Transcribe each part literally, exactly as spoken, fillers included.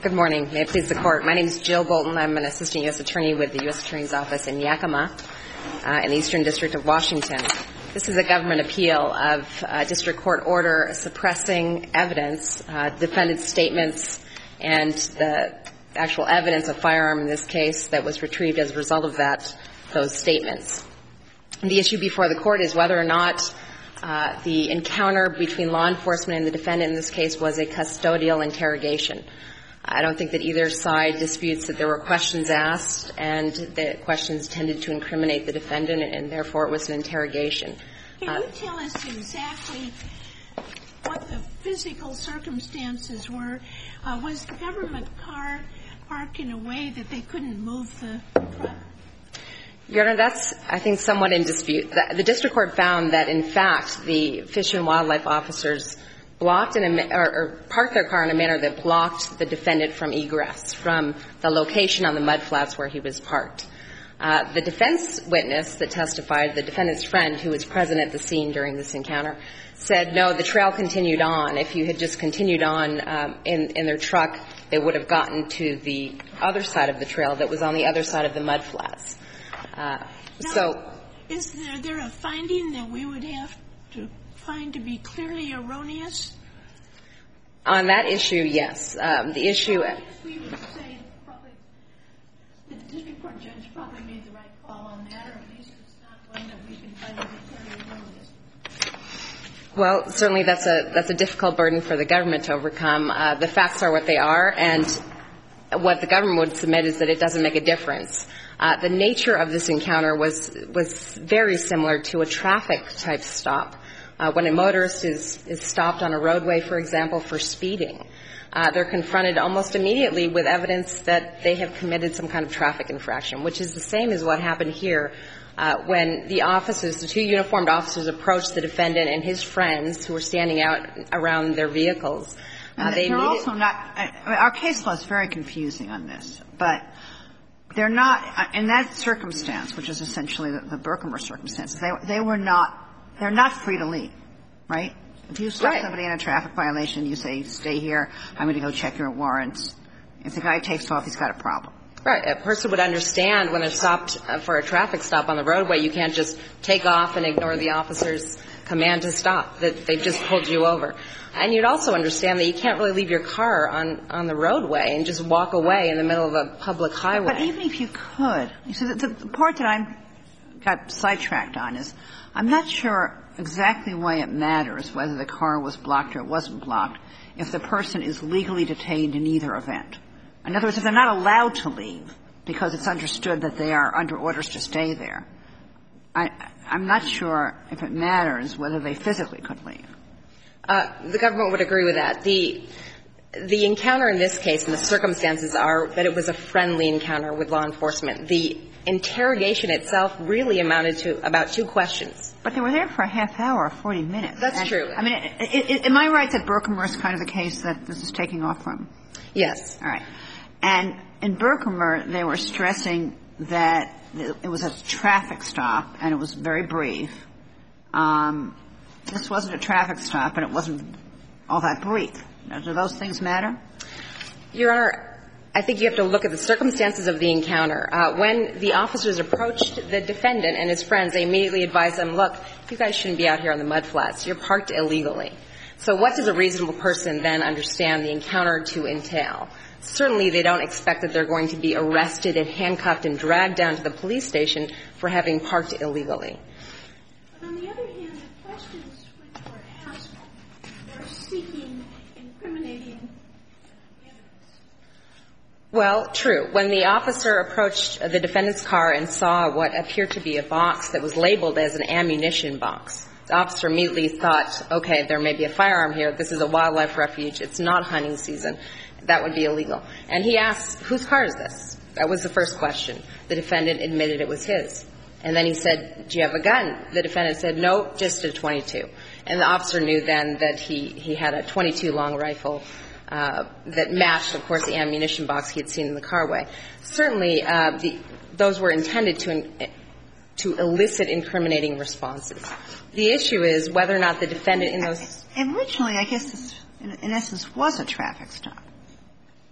Good morning. May it please the Court. My name is Jill Bolton. I'm an assistant U S attorney with the U S Attorney's Office in Yakima, uh, in the Eastern District of Washington. This is a government appeal of a district court order suppressing evidence, uh, defendant's statements, and the actual evidence of firearm in this case that was retrieved as a result of that, those statements. And the issue before the Court is whether or not uh, the encounter between law enforcement and the defendant in this case was a custodial interrogation. I don't think that either side disputes that there were questions asked and the questions tended to incriminate the defendant, and therefore it was an interrogation. Can uh, you tell us exactly what the physical circumstances were? Uh, was the government car parked in a way that they couldn't move the truck? Your Honor, that's, I think, somewhat in dispute. The, the district court found that, in fact, the Fish and Wildlife officers blocked in a, or, or parked their car in a manner that blocked the defendant from egress from the location on the mudflats where he was parked. Uh, the defense witness that testified, the defendant's friend who was present at the scene during this encounter, said, no, the trail continued on. If you had just continued on um, in, in their truck, they would have gotten to the other side of the trail that was on the other side of the mudflats. Uh, now, so, is there, there a finding that we would have to find to be clearly erroneous? On that issue, yes. Um, the issue. Well, we would say probably the district court judge probably made the right call on that, or at least it's not one that we can find to be clearly erroneous. Well, certainly that's a that's a difficult burden for the government to overcome. Uh, the facts are what they are, and what the government would submit is that it doesn't make a difference. Uh, the nature of this encounter was was very similar to a traffic-type stop. Uh, when a motorist is, is stopped on a roadway, for example, for speeding, uh, they're confronted almost immediately with evidence that they have committed some kind of traffic infraction, which is the same as what happened here uh, when the officers, the two uniformed officers, approached the defendant and his friends who were standing out around their vehicles. Uh, they they're also not I mean, our case law is very confusing on this, but they're not in that circumstance, which is essentially the, the Berkmer circumstances. They they were not. They're not free to leave, right? If you stop right. somebody in a traffic violation, you say, stay here, I'm going to go check your warrants. If the guy takes off, he's got a problem. Right. A person would understand when they're stopped for a traffic stop on the roadway, you can't just take off and ignore the officer's command to stop, that they've just pulled you over. And you'd also understand that you can't really leave your car on, on the roadway and just walk away in the middle of a public highway. But even if you could, you see, the, the part that I got sidetracked on is I'm not sure exactly why it matters whether the car was blocked or it wasn't blocked if the person is legally detained in either event. In other words, if they're not allowed to leave because it's understood that they are under orders to stay there, I, I'm not sure if it matters whether they physically could leave. Uh, the government would agree with that. The the encounter in this case and the circumstances are that it was a friendly encounter with law enforcement. The interrogation itself really amounted to about two questions. But they were there for a half hour or forty minutes. That's and, true. I mean, it, it, am I right that Berkmer is kind of the case that this is taking off from? Yes. All right. And in Berkmer, they were stressing that it was a traffic stop and it was very brief. Um, this wasn't a traffic stop and it wasn't all that brief. Now, do those things matter? Your Honor, I think you have to look at the circumstances of the encounter. Uh, when the officers approached the defendant and his friends, they immediately advised them, look, you guys shouldn't be out here on the mudflats. You're parked illegally. So what does a reasonable person then understand the encounter to entail? Certainly they don't expect that they're going to be arrested and handcuffed and dragged down to the police station for having parked illegally. But on the other hand, the questions which were asked were seeking incriminating evidence. Well, true. When the officer approached the defendant's car and saw what appeared to be a box that was labeled as an ammunition box, the officer immediately thought, okay, there may be a firearm here. This is a wildlife refuge. It's not hunting season. That would be illegal. And he asked, whose car is this? That was the first question. The defendant admitted it was his. And then he said, do you have a gun? The defendant said, no, just a twenty-two. And the officer knew then that he, he had a twenty-two long rifle uh, that matched, of course, the ammunition box he had seen in the carway. Certainly, uh, the, those were intended to in, to elicit incriminating responses. The issue is whether or not the defendant in those... Originally, I guess this, in, in essence, was a traffic stop.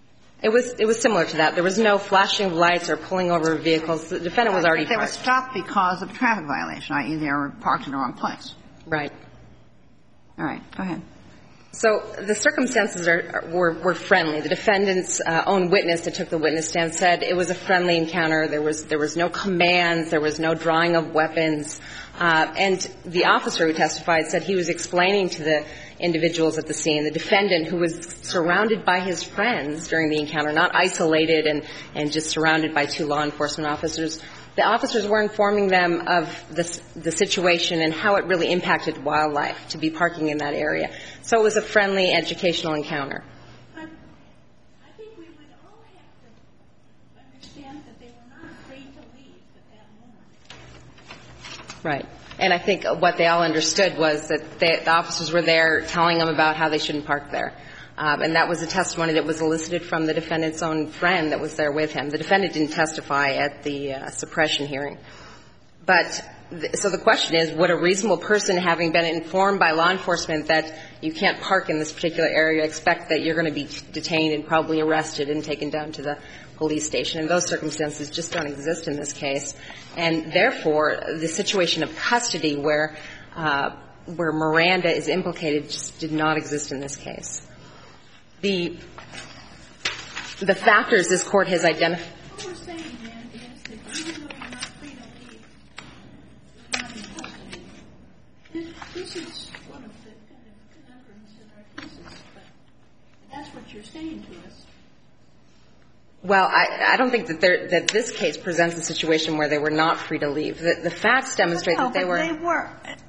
It was it was similar to that. There was no flashing of lights or pulling over vehicles. The defendant was already parked. They were stopped because of a traffic violation, that is they were parked in the wrong place. Right. All right. Go ahead. So the circumstances are, were, were friendly. The defendant's uh, own witness that took the witness stand said it was a friendly encounter. There was there was no commands. There was no drawing of weapons. Uh, and the officer who testified said he was explaining to the individuals at the scene, the defendant who was surrounded by his friends during the encounter, not isolated and, and just surrounded by two law enforcement officers. The officers were informing them of the, the situation and how it really impacted wildlife to be parking in that area. So it was a friendly, educational encounter. But I think we would all have to understand that they were not free to leave at that moment. Right. And I think what they all understood was that they, the officers were there telling them about how they shouldn't park there. Um, and that was a testimony that was elicited from the defendant's own friend that was there with him. The defendant didn't testify at the uh, suppression hearing. But th- so the question is, would a reasonable person, having been informed by law enforcement that you can't park in this particular area, expect that you're going to be detained and probably arrested and taken down to the police station? And those circumstances just don't exist in this case. And therefore, the situation of custody where uh, where Miranda is implicated just did not exist in this case. The the factors this Court has identified. What we're saying, then, is that even though you're not free to leave, you're not in custody. This, this is one of the kind of conundrums in our cases, but that's what you're saying to us. Well, I, I don't think that, there, that this case presents a situation where they were not free to leave. The, the facts demonstrate no, that they but were. They were.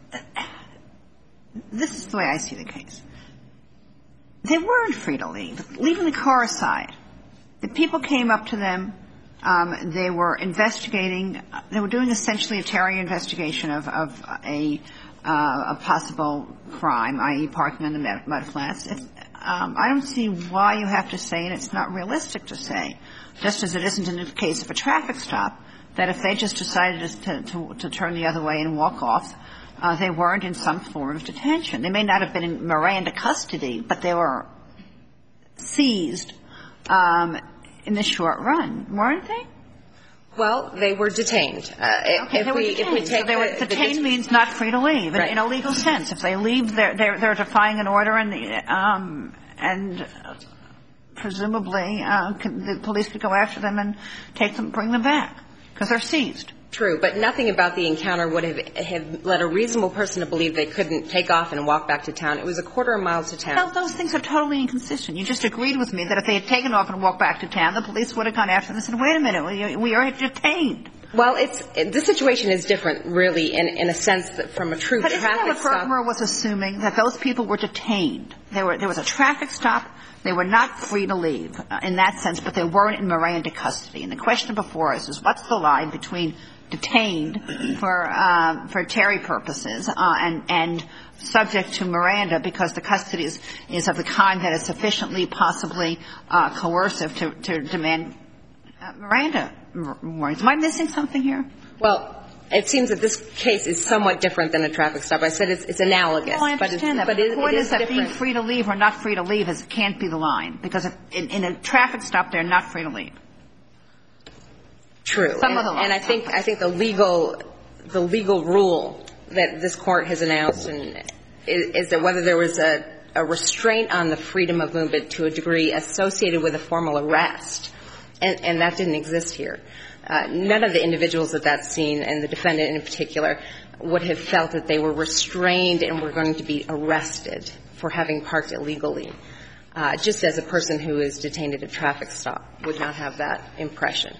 This is the way I see the case. They weren't free to leave, leaving the car aside. The people came up to them. Um, they were investigating. They were doing essentially a Terry investigation of, of a, uh, a possible crime, that is parking on the mud, mud flats. It's, um, I don't see why you have to say, and it's not realistic to say, just as it isn't in the case of a traffic stop, that if they just decided to, to, to turn the other way and walk off, Uh, they weren't in some form of detention. They may not have been in Miranda custody, but they were seized um, in the short run, weren't they? Well, they were detained. Uh, okay, if they were we, detained. If we take so they were, the, detained the, means not free to leave right. in, in a legal sense. If they leave, they're, they're, they're defying an order, and the, um, and uh, presumably uh, can, the police could go after them and take them, bring them back because they're seized. True, but nothing about the encounter would have, have led a reasonable person to believe they couldn't take off and walk back to town. It was a quarter of a mile to town. No, those things are totally inconsistent. You just agreed with me that if they had taken off and walked back to town, the police would have gone after them and said, wait a minute, we, we are detained. Well, it's the situation is different, really, in, in a sense that from a true but traffic isn't that what stop. Berkmer was assuming, that those people were detained? They were, there was a traffic stop. They were not free to leave uh, in that sense, but they weren't in Miranda custody. And the question before us is, what's the line between detained for uh, for Terry purposes uh, and and subject to Miranda because the custody is, is of the kind that is sufficiently possibly uh, coercive to, to demand uh, Miranda warnings. Am I missing something here? Well, it seems that this case is somewhat different than a traffic stop. I said it's, it's analogous. Well, I understand but that. But But it, the point it is, is that different. being free to leave or not free to leave is, can't be the line because if, in, in a traffic stop they're not free to leave. True. Some and, of the laws. and I think I think the legal the legal rule that this Court has announced and is, is that whether there was a, a restraint on the freedom of movement to a degree associated with a formal arrest, and, and that didn't exist here. Uh, none of the individuals at that scene, and the defendant in particular, would have felt that they were restrained and were going to be arrested for having parked illegally, uh, just as a person who is detained at a traffic stop would not have that impression.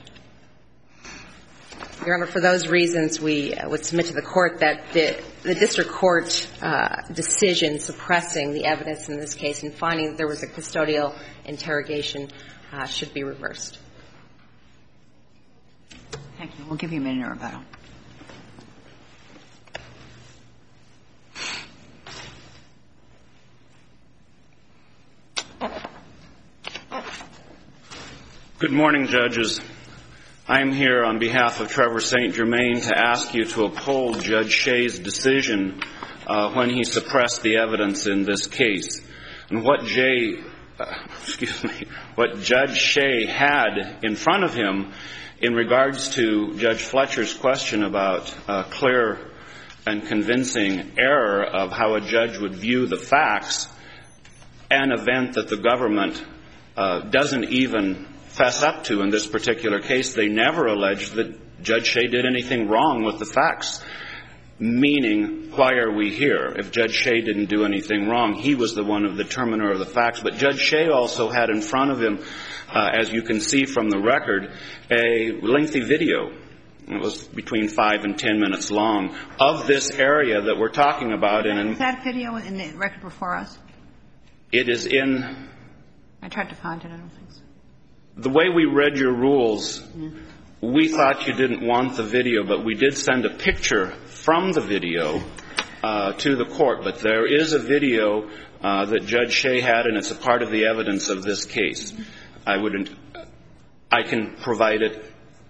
Your Honor, for those reasons, we would submit to the Court that the, the district court uh, decision suppressing the evidence in this case and finding that there was a custodial interrogation uh, should be reversed. Thank you. We'll give you a minute or rebuttal. Good morning, judges. I'm here on behalf of Trevor Saint Germain to ask you to uphold Judge Shea's decision uh, when he suppressed the evidence in this case. And what Jay, uh, uh, excuse me, what Judge Shea had in front of him in regards to Judge Fletcher's question about uh, clear and convincing error of how a judge would view the facts, an event that the government uh, doesn't even fess up to in this particular case. They never alleged that Judge Shea did anything wrong with the facts, meaning, why are we here? If Judge Shea didn't do anything wrong, he was the one of the determiner of the facts. But Judge Shea also had in front of him, uh, as you can see from the record, a lengthy video. It was between five and ten minutes long of this area that we're talking about. In Is that video in the record before us? It is in. I tried to find it. I don't think so. The way we read your rules, yeah. We thought you didn't want the video, but we did send a picture from the video uh, to the court. But there is a video uh, that Judge Shea had, and it's a part of the evidence of this case. Mm-hmm. I wouldn't. I can provide it.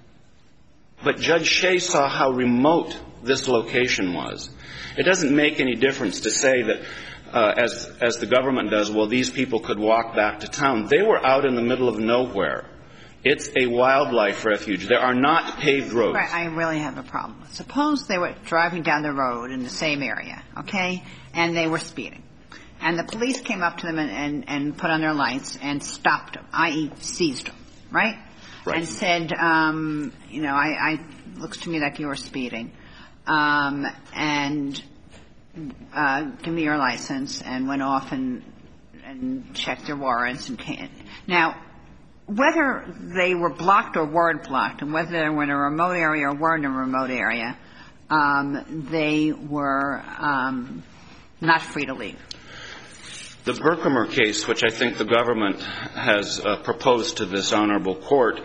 But Judge Shea saw how remote this location was. It doesn't make any difference to say that, uh, as as the government does, well, these people could walk back to town. They were out in the middle of nowhere. It's a wildlife refuge. There are not paved roads. Right, I really have a problem. Suppose they were driving down the road in the same area, okay, and they were speeding. And the police came up to them and, and, and put on their lights and stopped them, that is seized them, right? Right. And said, um, you know, I, I looks to me like you were speeding, um, and uh, give me your license, and went off and and checked their warrants and came. Now, whether they were blocked or weren't blocked, and whether they were in a remote area or weren't in a remote area, um, they were um, not free to leave. The Berkemer case, which I think the government has uh, proposed to this honorable court,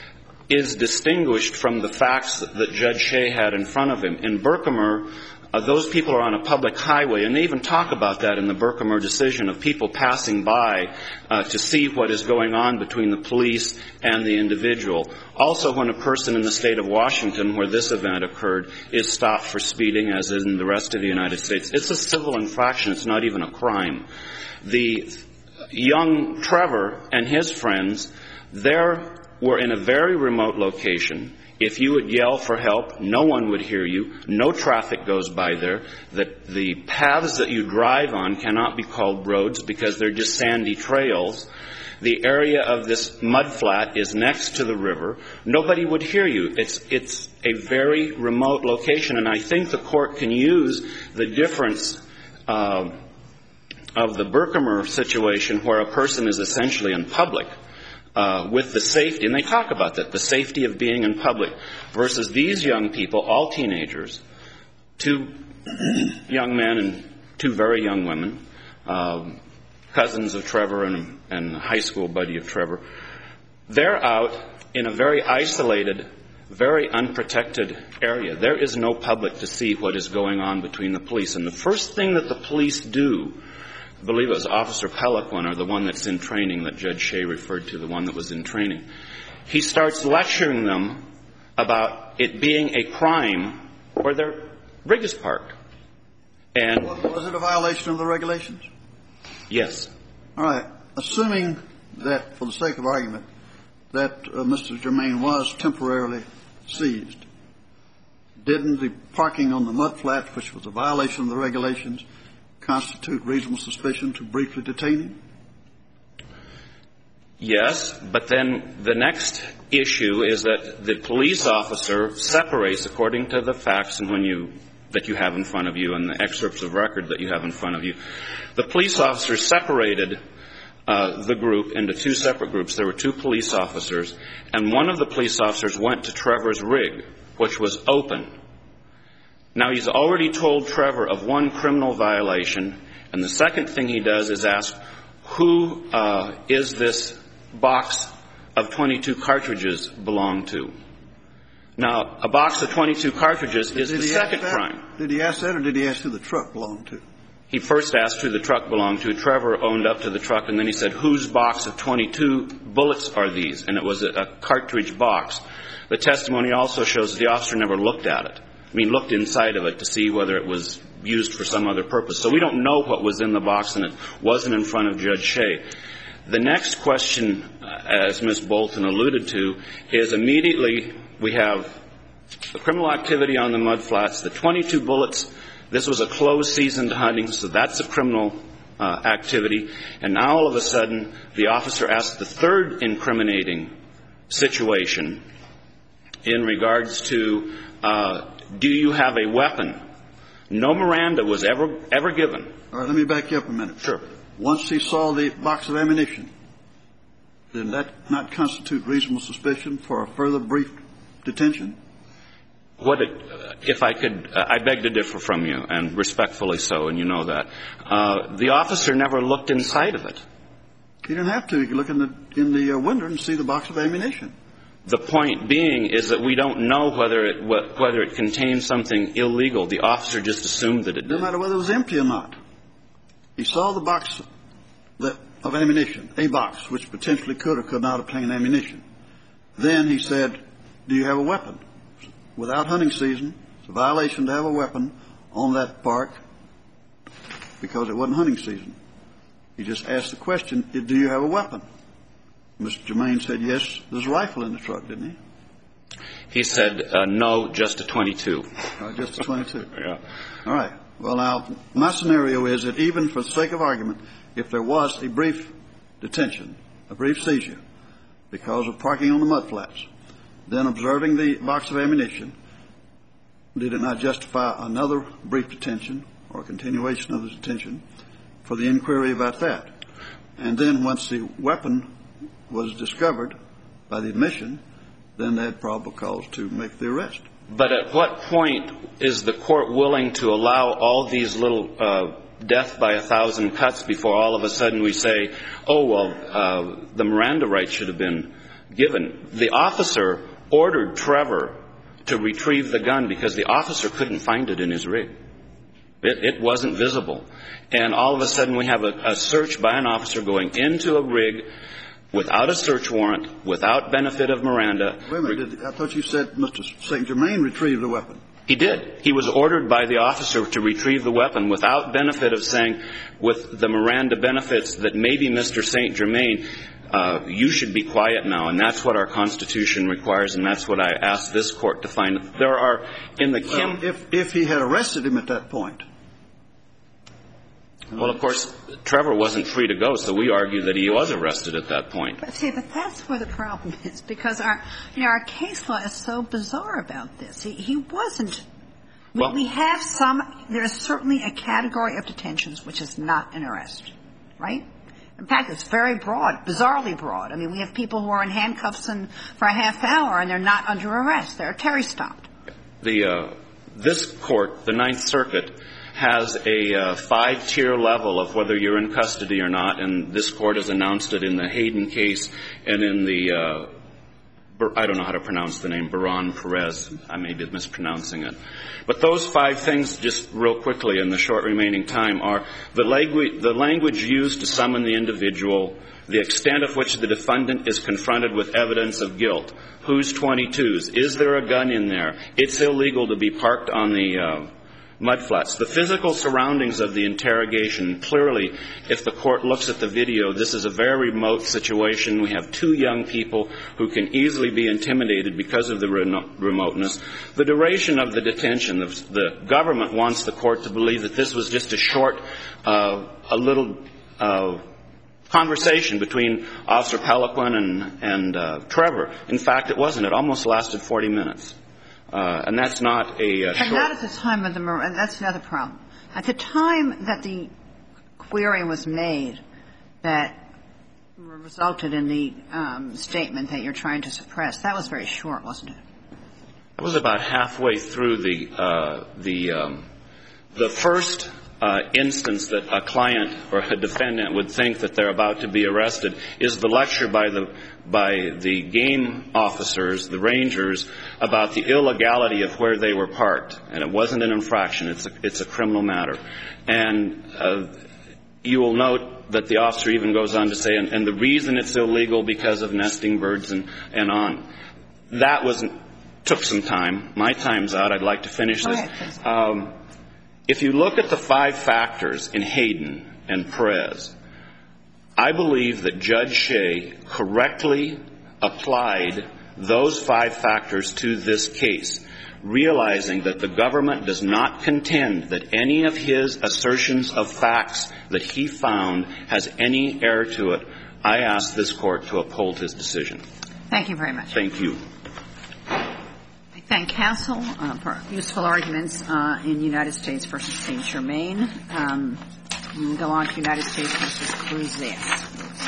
is distinguished from the facts that, that Judge Shea had in front of him. In Berkemer, uh, those people are on a public highway, and they even talk about that in the Berkemer decision, of people passing by uh, to see what is going on between the police and the individual. Also, when a person in the state of Washington, where this event occurred, is stopped for speeding, as in the rest of the United States, it's a civil infraction. It's not even a crime. The young Trevor and his friends, there were in a very remote location. If you would yell for help, no one would hear you. No traffic goes by there. The, the paths that you drive on cannot be called roads because they're just sandy trails. The area of this mudflat is next to the river. Nobody would hear you. It's, it's a very remote location, and I think the court can use the difference uh, of the Berkemer situation, where a person is essentially in public, uh, with the safety, and they talk about that, the safety of being in public, versus these young people, all teenagers, two young men and two very young women, uh, cousins of Trevor and, and a high school buddy of Trevor. They're out in a very isolated, very unprotected area. There is no public to see what is going on between the police. And the first thing that the police do, I believe it was Officer Peliquin, or the one that's in training that Judge Shea referred to, the one that was in training. He starts lecturing them about it being a crime where their rig is parked. And was it a violation of the regulations? Yes. All right. Assuming that, for the sake of argument, that uh, Mister Germain was temporarily seized, didn't the parking on the mudflat, which was a violation of the regulations, constitute reasonable suspicion to briefly detain him? Yes, but then the next issue is that the police officer separates according to the facts and when you that you have in front of you and the excerpts of record that you have in front of you. The police officer separated uh, the group into two separate groups. There were two police officers, and one of the police officers went to Trevor's rig, which was open. Now, he's already told Trevor of one criminal violation, and the second thing he does is ask, who uh, is this box of twenty-two cartridges belong to? Now, a box of twenty-two cartridges is the second crime. Did he ask that, or did he ask who the truck belonged to? He first asked who the truck belonged to. Trevor owned up to the truck, and then he said, whose box of twenty-two bullets are these? And it was a, a cartridge box. The testimony also shows that the officer never looked at it. I mean, looked inside of it to see whether it was used for some other purpose. So we don't know what was in the box, and it wasn't in front of Judge Shea. The next question, as Miz Bolton alluded to, is immediately we have the criminal activity on the mudflats, the twenty-two bullets. This was a closed season to hunting, so that's a criminal uh, activity. And now all of a sudden, the officer asked the third incriminating situation in regards to, uh, do you have a weapon? No Miranda was ever ever given. All right, let me back you up a minute. Sure. Once he saw the box of ammunition, did that not constitute reasonable suspicion for a further brief detention? What it, uh, if I could, uh, I beg to differ from you, and respectfully so, and you know that. Uh, the officer never looked inside of it. He didn't have to. He could look in the in the uh, window and see the box of ammunition. The point being is that we don't know whether it whether it contained something illegal. The officer just assumed that it did. No matter whether it was empty or not. He saw the box that, of ammunition, a box which potentially could or could not obtain ammunition. Then he said, do you have a weapon? Without hunting season, it's a violation to have a weapon on that park because it wasn't hunting season. He just asked the question, do you have a weapon? Mister Germain said, yes, there's a rifle in the truck, didn't he? He said, uh, no, just a twenty-two. Uh, just a twenty-two. Yeah. All right. Well, now, my scenario is that even for the sake of argument, if there was a brief detention, a brief seizure, because of parking on the mudflats, then observing the box of ammunition, did it not justify another brief detention or continuation of the detention for the inquiry about that? And then once the weapon was discovered by the admission, then they had probable cause to make the arrest. But at what point is the court willing to allow all these little uh, death by a thousand cuts before all of a sudden we say, oh, well, uh, the Miranda rights should have been given? The officer ordered Trevor to retrieve the gun because the officer couldn't find it in his rig. It, it wasn't visible. And all of a sudden we have a, a search by an officer going into a rig without a search warrant, without benefit of Miranda. Wait a minute. Did, I thought you said Mister Saint Germain retrieved the weapon. He did. He was ordered by the officer to retrieve the weapon without benefit of saying, with the Miranda benefits, that maybe Mister Saint Germain, uh, you should be quiet now. And that's what our Constitution requires, and that's what I asked this court to find. There are, in the Kim... Well, if, if he had arrested him at that point... Well, of course, Trevor wasn't free to go, so we argue that he was arrested at that point. But see, but that's where the problem is, because our, you know, our case law is so bizarre about this. He, he wasn't. Well, we have some. There is certainly a category of detentions which is not an arrest, right? In fact, it's very broad, bizarrely broad. I mean, we have people who are in handcuffs and for a half hour and they're not under arrest. They're Terry stopped. The uh, this court, the Ninth Circuit, has a uh, five-tier level of whether you're in custody or not, and this court has announced it in the Hayden case and in the, uh, I don't know how to pronounce the name, Baron Perez. I may be mispronouncing it. But those five things, just real quickly in the short remaining time, are the language, the language used to summon the individual, the extent of which the defendant is confronted with evidence of guilt, whose twenty-twos, is there a gun in there, it's illegal to be parked on the uh, mudflats. The physical surroundings of the interrogation, clearly, if the court looks at the video, this is a very remote situation. We have two young people who can easily be intimidated because of the re- remoteness. The duration of the detention, the, the government wants the court to believe that this was just a short, uh, a little uh, conversation between Officer Peliquin and, and uh, Trevor. In fact, it wasn't. It almost lasted forty minutes. Uh, and that's not a uh, But short... not at the time of the Miranda. That's another problem. At the time that the query was made that resulted in the um, statement that you're trying to suppress, that was very short, wasn't it? It was about halfway through the uh, the um, the first uh, instance that a client or a defendant would think that they're about to be arrested is the lecture by the by the game officers, the rangers, about the illegality of where they were parked. And it wasn't an infraction. It's a, it's a criminal matter. And uh, you will note that the officer even goes on to say, and, and the reason it's illegal because of nesting birds and, and on. That was took some time. My time's out. I'd like to finish this. Um, if you look at the five factors in Hayden and Perez, I believe that Judge Shea correctly applied those five factors to this case, realizing that the government does not contend that any of his assertions of facts that he found has any error to it. I ask this Court to uphold his decision. Thank you very much. Thank you. I thank counsel uh, for useful arguments uh, in United States v. Saint Germain. Um, we'll go on to United States v. Cruz.